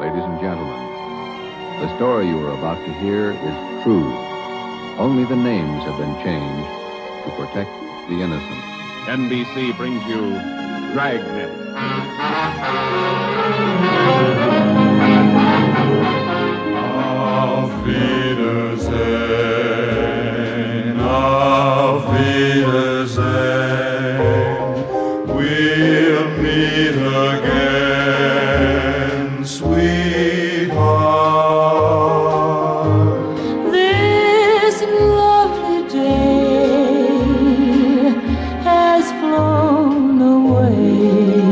ladies and gentlemen. The story you are about to hear is true. Only the names have been changed to protect the innocent. NBC brings you Dragnet. Auf Wiedersehen, auf Wiedersehen, we'll meet again, sweetheart. This lovely day has flown away.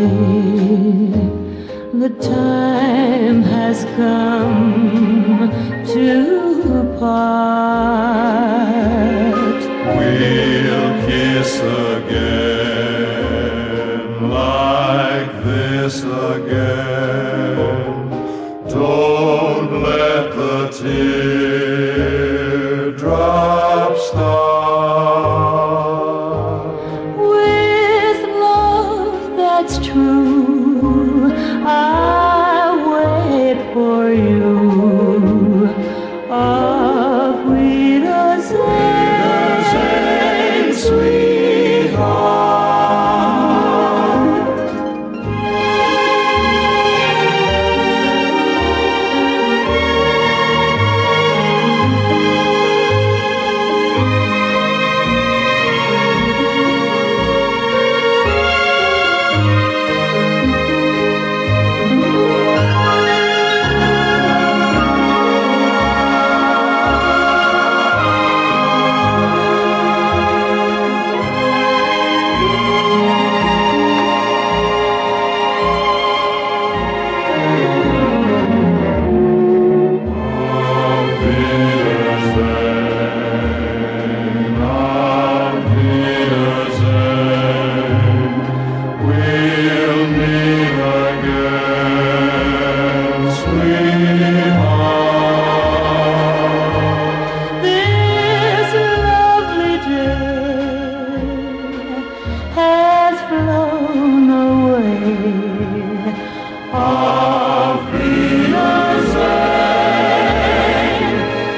The time has come to part. We'll kiss again, like this again. Don't let the teardrops start. With love that's true, I wait for you. Auf Wiedersehen, sweetheart. This lovely day has flown away. Auf Wiedersehen,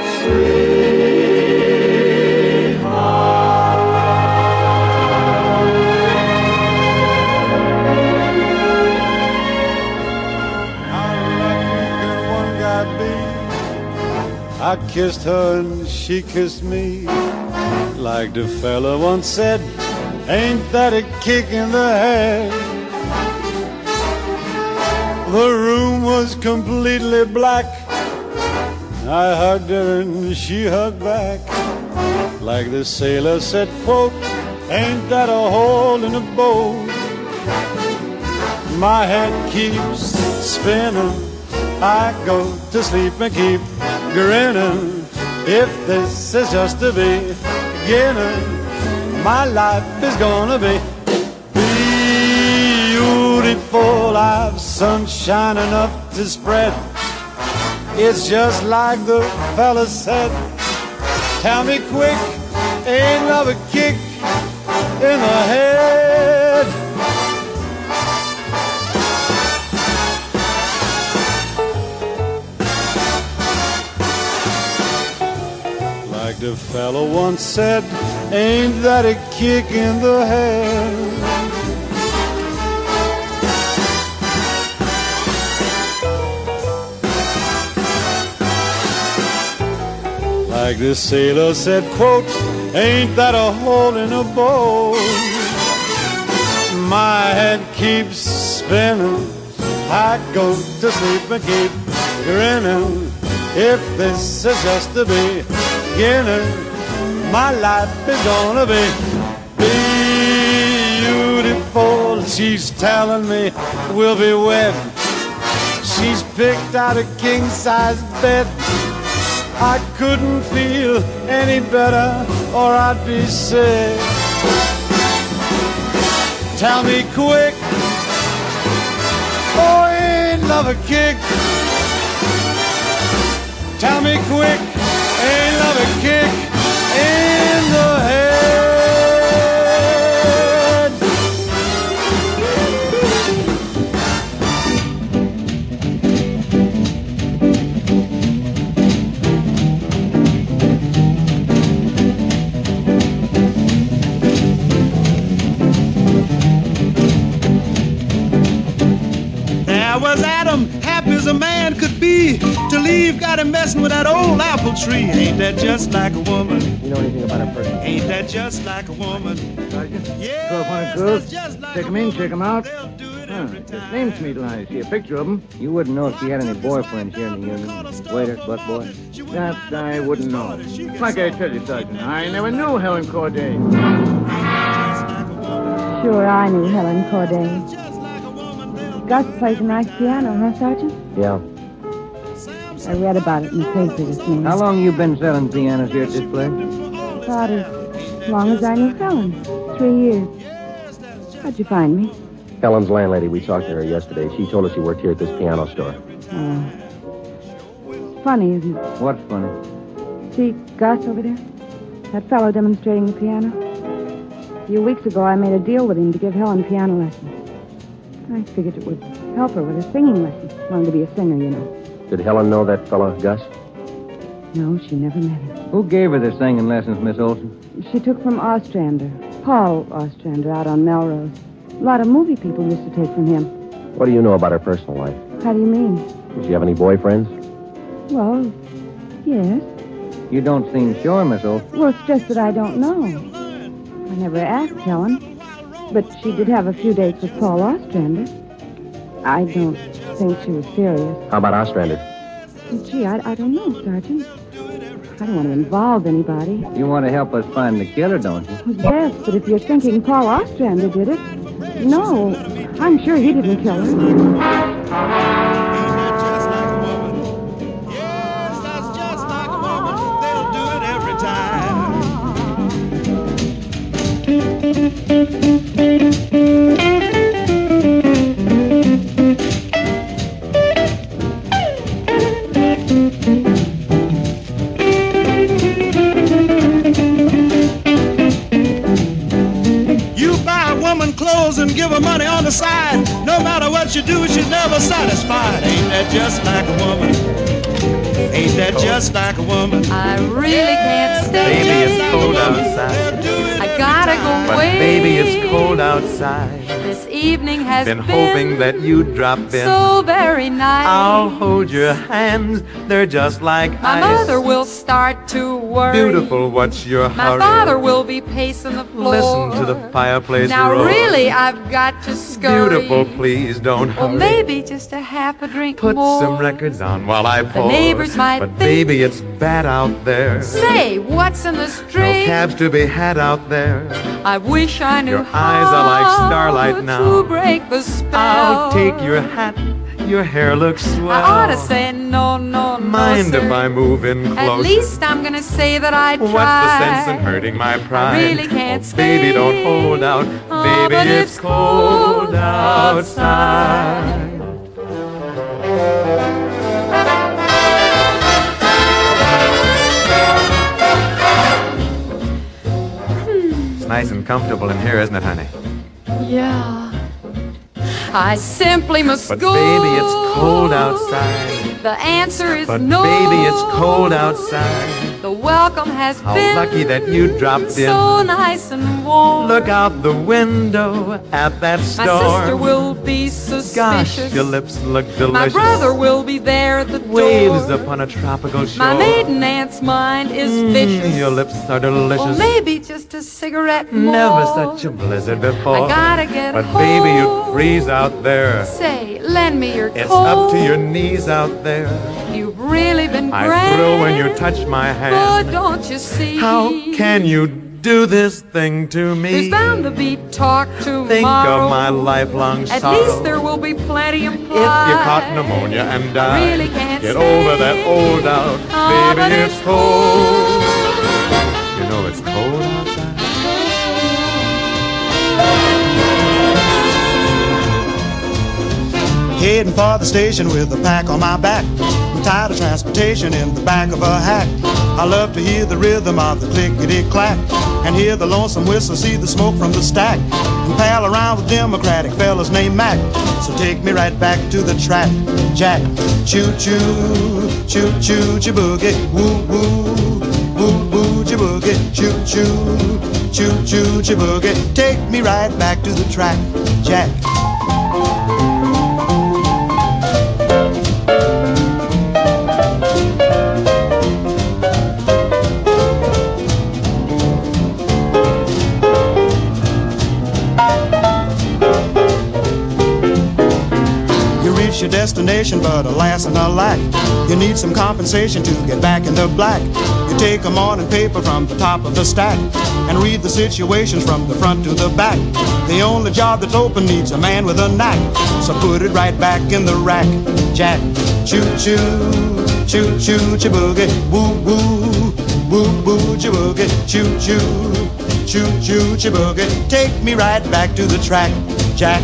I kissed her and she kissed me. Like the fella once said, ain't that a kick in the head? The room was completely black. I hugged her and she hugged back. Like the sailor said, quote, ain't that a hole in a boat? My head keeps spinning. I go to sleep and keep grinning. If this is just the beginning, my life is gonna be beautiful. I've sunshine enough to spread. It's just like the fella said. Tell me quick, ain't love a kick in the head? Like the fellow once said, ain't that a kick in the head? Like the sailor said, quote, ain't that a hole in a boat? My head keeps spinning. I go to sleep and keep grinning. If this is just the beginning, my life is gonna be beautiful. She's telling me we'll be wed. She's picked out a king-size bed. I couldn't feel any better or I'd be sick. Tell me quick, oh, ain't love a kick? Tell me quick, ain't love a kick in the head? got him happy as a man could be. To leave got him messing with that old apple tree. Ain't that just like a woman? You know anything about a person? Ain't that just like a woman? Sergeant? Yeah, 1200 girls. that's just like Check a them in, woman. check them out. They'll do it Huh, every his time. name's Smeedle. I see a picture of him. You wouldn't know if she had any boyfriends here in the Union. Waiter, busboy. That I wouldn't know. Like I tell you, Sergeant, I never knew Helen Corday. Sure, I knew Helen Corday. Gus plays a nice piano, huh, Sergeant? Yeah. I read about it in the paper this morning. How long you been selling pianos here at this place? About as long as I knew Helen. 3 years. How'd you find me? Helen's landlady, we talked to her yesterday. She told us you worked here at this piano store. Oh. Funny, isn't it? What's funny? See Gus over there? That fellow demonstrating the piano? A few weeks ago, I made a deal with him to give Helen piano lessons. I figured it would help her with her singing lessons. Wanted to be a singer, you know. Did Helen know that fellow, Gus? No, she never met him. Who gave her the singing lessons, Miss Olson? She took from Ostrander. Paul Ostrander out on Melrose. A lot of movie people used to take from him. What do you know about her personal life? How do you mean? Does she have any boyfriends? Well, yes. You don't seem sure, Miss Olson. Well, it's just that I don't know. I never asked Helen. But she did have a few dates with Paul Ostrander. I don't think she was serious. How about Ostrander? Gee, I don't know, Sergeant. I don't want to involve anybody. You want to help us find the killer, don't you? Yes, but if you're thinking Paul Ostrander did it, no, I'm sure he didn't kill her. Ain't that just like a woman? Yes, that's just like a woman. They'll do it every time. You buy a woman clothes and give her money on the side. No matter what you do, she's never satisfied. Ain't that just like a woman? Ain't that just like a woman? I really can't stay. Baby, it's cold outside. I gotta go But away. baby, it's cold outside. This evening has Been hoping that you'd drop in. so very nice. I'll hold your hands, they're just like My ice. mother will start to worry. Beautiful, what's your My hurry? father will be pacing the floor. Listen to the fireplace Now roar. really, I've got to scurry. Beautiful, please don't Or hurry. maybe just a half a drink Put more. some records on while I pour. neighbors might But think- baby, it's bad out there. Say, what's in the No street? cabs to be had out there. I wish I knew Your eyes are like how starlight now. to break the spell. I'll take your hat, your hair looks swell. I ought to say no, no, no, Mind sir. if I move in closer? At least I'm gonna say that I tried. What's the sense in hurting my pride? really can't Oh, baby, stay. don't hold out. Oh, Baby, but it's cold outside. It's nice and comfortable in here, isn't it, honey? Yeah. I simply must But go. baby, it's cold outside. The answer is But no. baby, it's cold outside. The welcome has How been lucky that you dropped in. so nice and warm. Look out the window at that My storm. sister will be suspicious. Gosh, your lips look My delicious. brother will be there at the Waves door. upon a tropical shore. My maiden aunt's mind is vicious. Your lips are delicious. Or maybe just a cigarette more. Never such a blizzard before. I gotta get But home. baby, you freeze out there. Say, lend me your It's coat. up to your knees out there. You've really been I grand. thrill when you touch my But hand. don't you see? How can you do this thing to me? There's bound to be talk tomorrow. Think of my lifelong At sorrow. least there will be plenty implied. If you caught pneumonia and died, really can't get stay. over that old doubt. Oh, but Baby, it's it's cold. You know it's cold outside. Heading for the station with a pack on my back. I'm tired of transportation in the back of a hack. I love to hear the rhythm of the clickety-clack and hear the lonesome whistle, see the smoke from the stack, and pal around with Democratic fellas named Mac. So take me right back to the track, Jack. Choo-choo, choo-choo, choo-boogie, woo-woo, woo-woo, choo-boogie, choo-choo, choo-choo, choo-boogie. Take me right back to the track, Jack. situation, but alas and alack, you need some compensation to get back in the black. You take a morning paper from the top of the stack and read the situations from the front to the back. The only job that's open needs a man with a knack, so put it right back in the rack, Jack. Choo-choo, choo-choo, chiboogie, woo-woo, woo-woo, chiboogie, choo-choo, choo-choo, chiboogie. Take me right back to the track, Jack.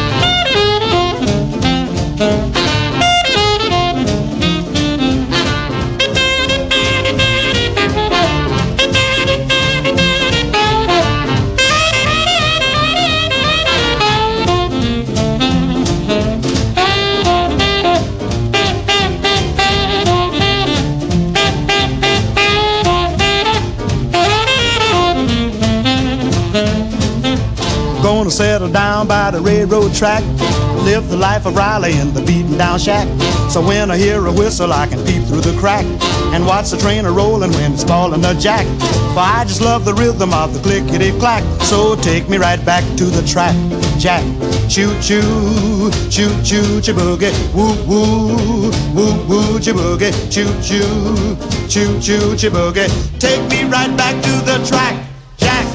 Gonna settle down by the railroad track, live the life of Riley in the beaten down shack. So when I hear a whistle I can peep through the crack and watch the train a-rolling when it's falling a jack. For I just love the rhythm of the clickety-clack. So take me right back to the track, Jack. Choo-choo, choo-choo, chiboogie, woo-woo, woo-woo, chiboogie, choo-choo, choo-choo, chiboogie. Take me right back to the track, Jack.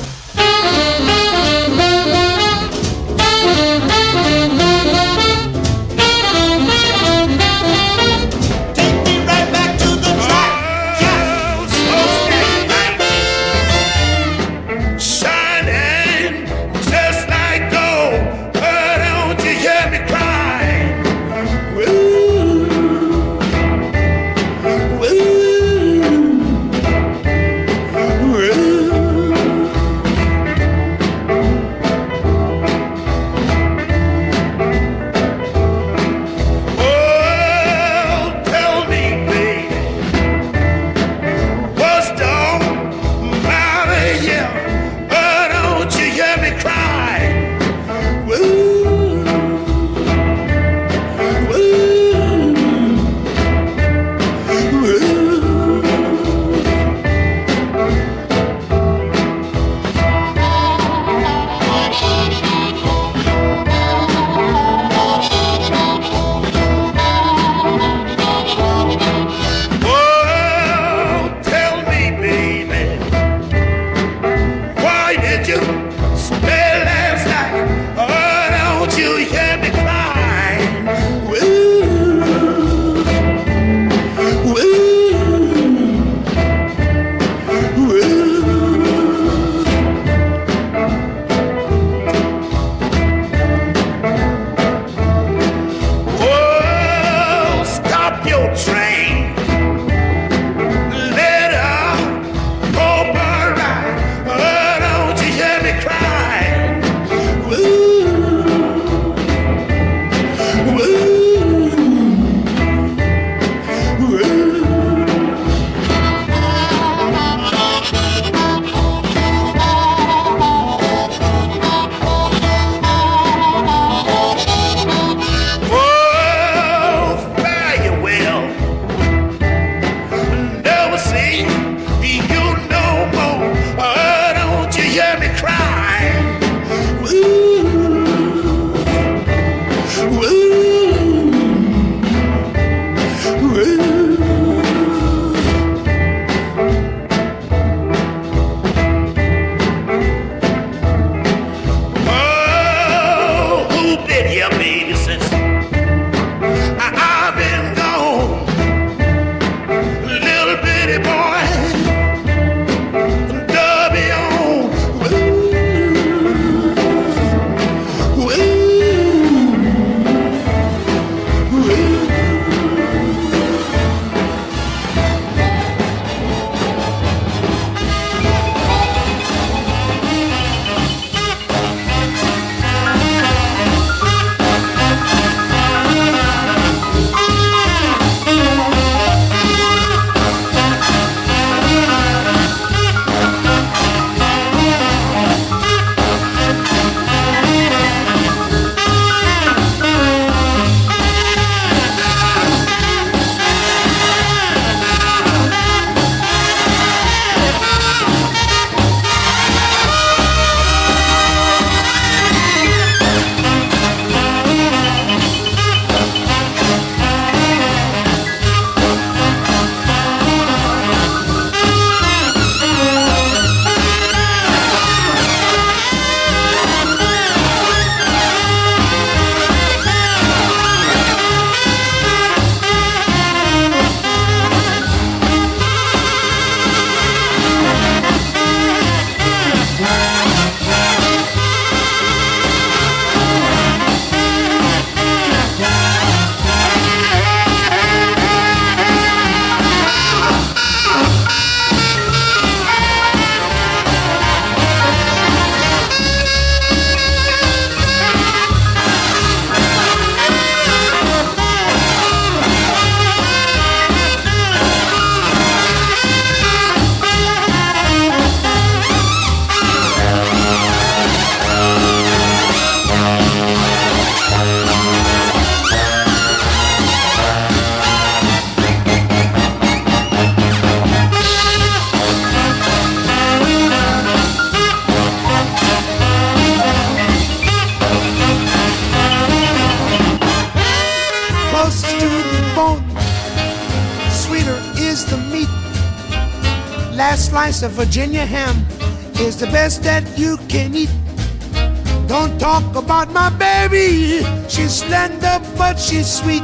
last slice of Virginia ham is the best that you can eat. Don't talk about my baby. She's slender, but she's sweet.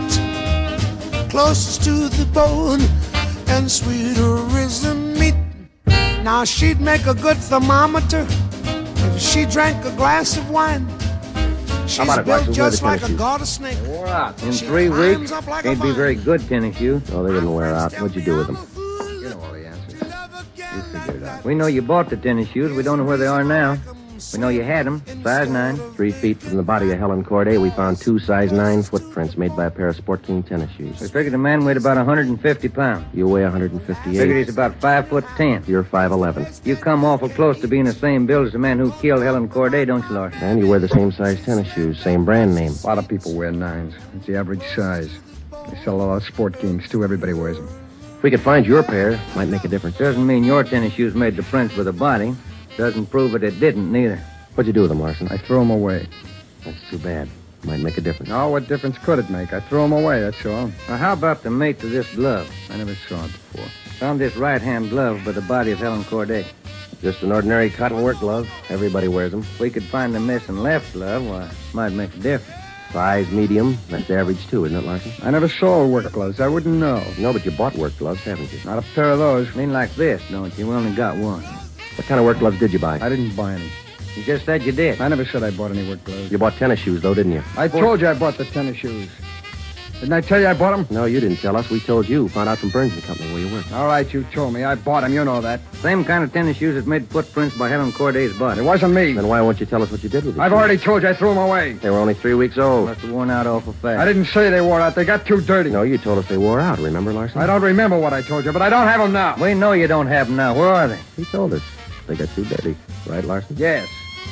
Closest to the bone and sweeter is the meat. Now she'd make a good thermometer if she drank a glass of wine. She's built just like a garter snake. They wore out. In 3 weeks, they'd be very good tennis shoes. Oh, they didn't wear out. What'd you do with them? You know all the answers. You figure it out. We know you bought the tennis shoes. We don't know where they are now. We know you had them, size 9. 3 feet from the body of Helen Corday, we found 2 size 9 footprints made by a pair of Sport King tennis shoes. We figured the man weighed about 150 pounds. You weigh 158. Figured he's about 5'10". You're 5'11". You come awful close to being the same build as the man who killed Helen Corday, don't you, Larson? And you wear the same size tennis shoes, same brand name. A lot of people wear 9s. It's the average size. They sell a lot of sport games, too. Everybody wears them. If we could find your pair, might make a difference. Doesn't mean your tennis shoes made the prints with the body. Doesn't prove it didn't, neither. What'd you do with them, Larson? I threw them away. That's too bad. Might make a difference. No, what difference could it make? I threw them away, that's all. Now, how about the mate to this glove? I never saw it before. Found this right-hand glove by the body of Helen Corday. Just an ordinary cotton work glove. Everybody wears them. If we could find the missing left glove, why, it might make a difference. Size medium. That's the average, too, isn't it, Larson? I never saw work gloves. I wouldn't know. No, but you bought work gloves, haven't you? Not a pair of those. I mean like this, don't you? We only got one. What kind of work gloves did you buy? I didn't buy any. You just said you did. I never said I bought any work gloves. You bought tennis shoes, though, didn't you? I told you I bought the tennis shoes. Didn't I tell you I bought them? No, you didn't tell us. We told you. Found out from Burns & Company where you work. All right, you told me. I bought them. You know that. Same kind of tennis shoes that made footprints by Helen Corday's body. It wasn't me. Then why won't you tell us what you did with them? I've already told you I threw them away. They were only 3 weeks old. Must have worn out awful fast. I didn't say they wore out. They got too dirty. No, you told us they wore out. Remember, Larson? I don't remember what I told you, but I don't have them now. We know you don't have them now. Where are they? He told us. They got too dirty. Right, Larson? Yes.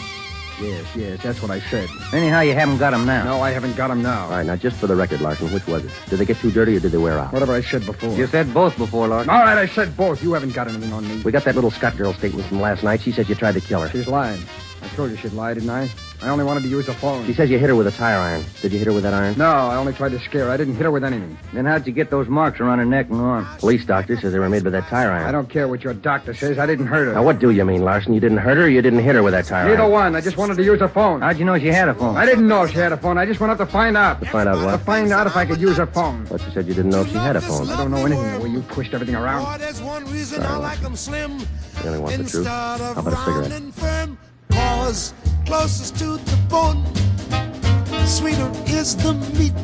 Yes, that's what I said. Anyhow, you haven't got them now. No, I haven't got them now. All right, now, just for the record, Larson, which was it? Did they get too dirty or did they wear out? Whatever I said before. You said both before, Larson. All right, I said both. You haven't got anything on me. We got that little Scott girl statement from last night. She said you tried to kill her. She's lying. I told you she'd lie, didn't I? I only wanted to use the phone. She says you hit her with a tire iron. Did you hit her with that iron? No, I only tried to scare her. I didn't hit her with anything. Then how'd you get those marks around her neck and arm? Police doctor says they were made by that tire iron. I don't care what your doctor says. I didn't hurt her. Now, what do you mean, Larson? You didn't hurt her or you didn't hit her with that tire Neither iron? one. I just wanted to use her phone. How'd you know she had a phone? I didn't know she had a phone. I just went up to find out. To find out what? To find out if I could use her phone. But you said you didn't know if she had a phone. I don't know anything the way you twist everything around. Boy, there's one reason I like them slim. You really want the truth? How about a Round cigarette? and firm, cause closest to the bone, sweeter is the meat.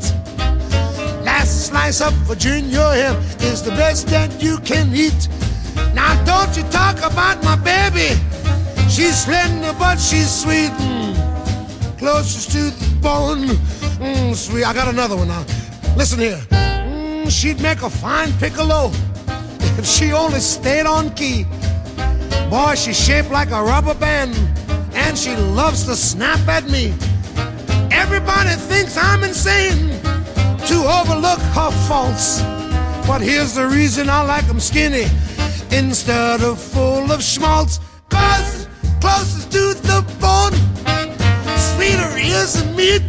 Last slice of Virginia ham is the best that you can eat. Now don't you talk about my baby. She's slender but she's sweet. Closest to the bone, sweet. I got another one now. Listen here. She'd make a fine piccolo if she only stayed on key. Boy, she's shaped like a rubber band, and she loves to snap at me. Everybody thinks I'm insane to overlook her faults, but here's the reason I like them skinny instead of full of schmaltz. Cause closest to the bone, sweeter is the meat.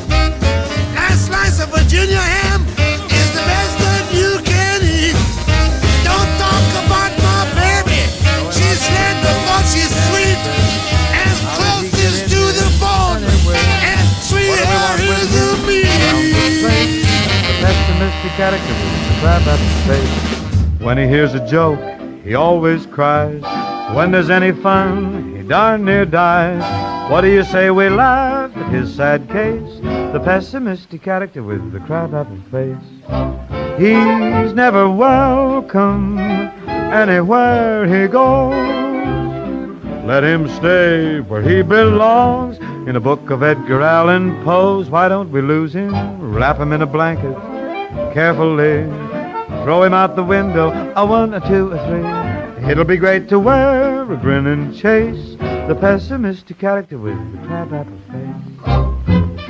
Last slice of Virginia ham is the best that you can eat. Don't talk about my baby. She's slender but she's sweet, and closest to the bone, and sweeter is the meat. The pessimistic character with the crab apple face. When he hears a joke, he always cries. When there's any fun, he darn near dies. What do you say we laugh at his sad case? The pessimistic character with the crab apple face. He's never welcome anywhere he goes. Let him stay where he belongs, in a book of Edgar Allan Poe's. Why don't we lose him, wrap him in a blanket carefully, throw him out the window, a 1, a 2, a 3. It'll be great to wear a grin and chase the pessimistic character with the crab apple face.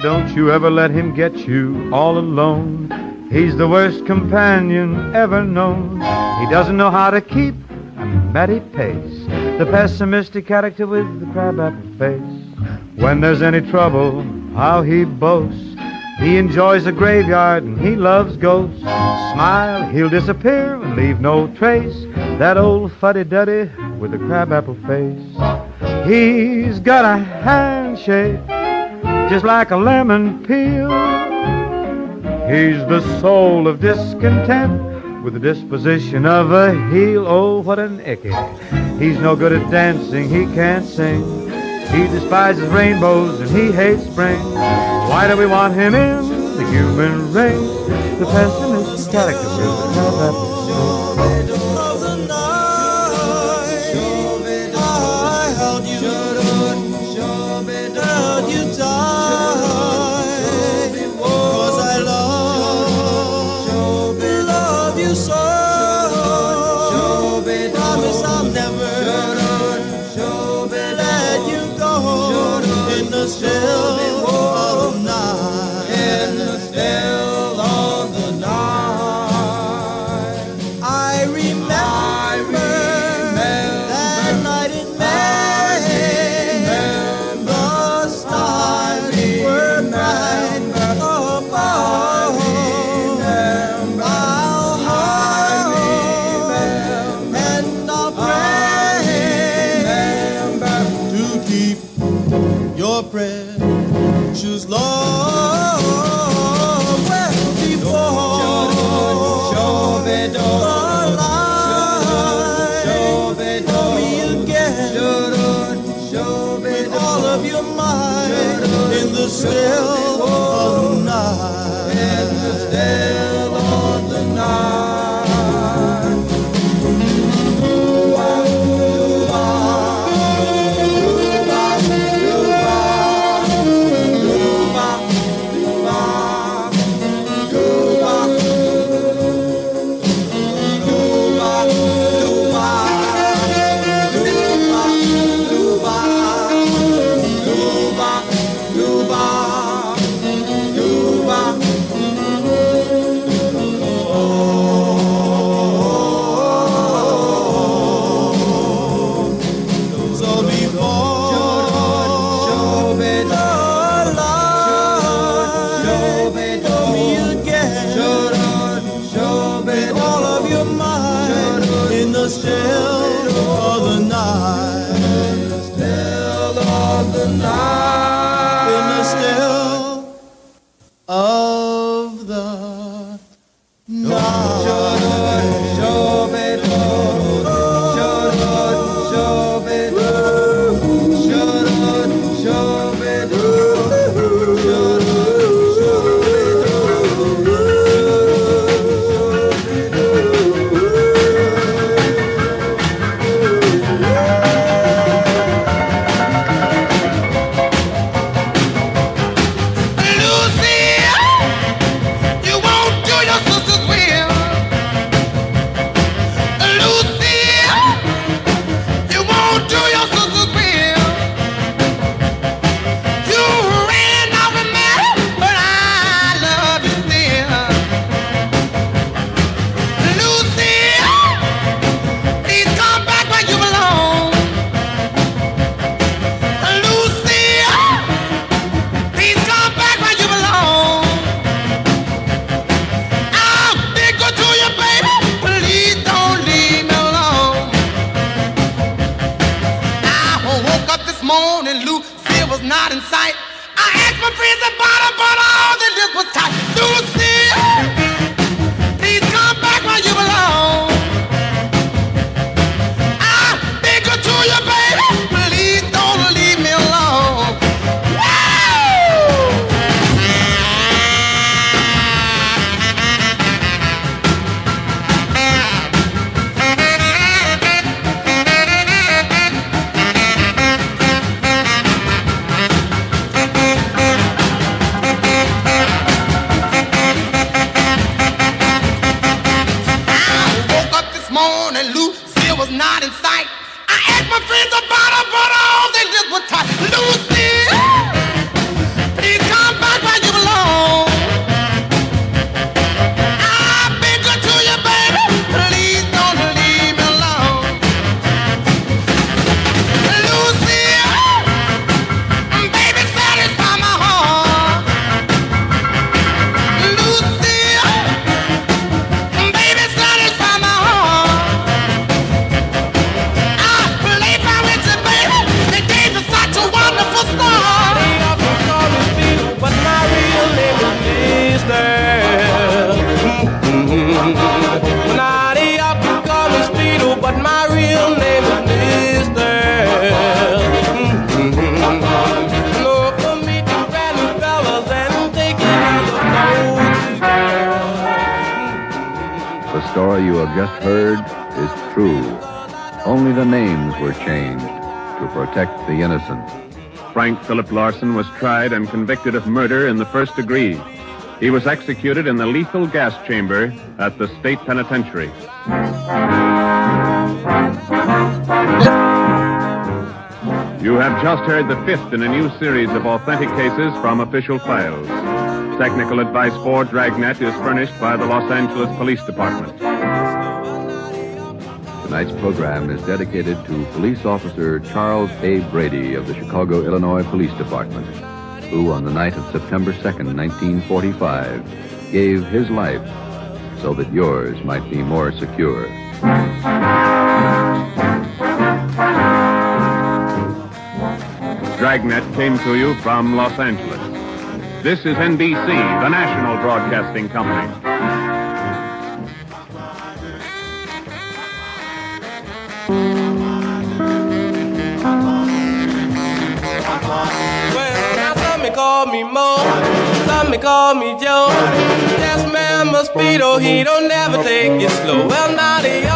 don't you ever let him get you all alone. He's the worst companion ever known. He doesn't know how to keep a steady pace. The pessimistic character with the crabapple face. When there's any trouble, how he boasts. He enjoys the graveyard and he loves ghosts. Smile, he'll disappear and leave no trace. That old fuddy-duddy with the crabapple face. He's got a handshake just like a lemon peel. He's the soul of discontent with the disposition of a heel. Oh, what an icky. He's no good at dancing, he can't sing. He despises rainbows and he hates spring. Why do we want him in the human race? The pessimistic character with the crabapple face. story you have just heard is true. Only the names were changed to protect the innocent. Frank Philip Larson was tried and convicted of murder in the first degree. He was executed in the lethal gas chamber at the state penitentiary. You have just heard the fifth in a new series of authentic cases from official files. Technical advice for Dragnet is furnished by the Los Angeles Police Department. Tonight's program is dedicated to Police Officer Charles A. Brady of the Chicago, Illinois Police Department, who on the night of September 2nd, 1945, gave his life so that yours might be more secure. Dragnet came to you from Los Angeles. This is NBC, the national broadcasting company. Call me Mo, some may call me Joe. Yes, man, Mosquito, he don't never take it slow. Well, now the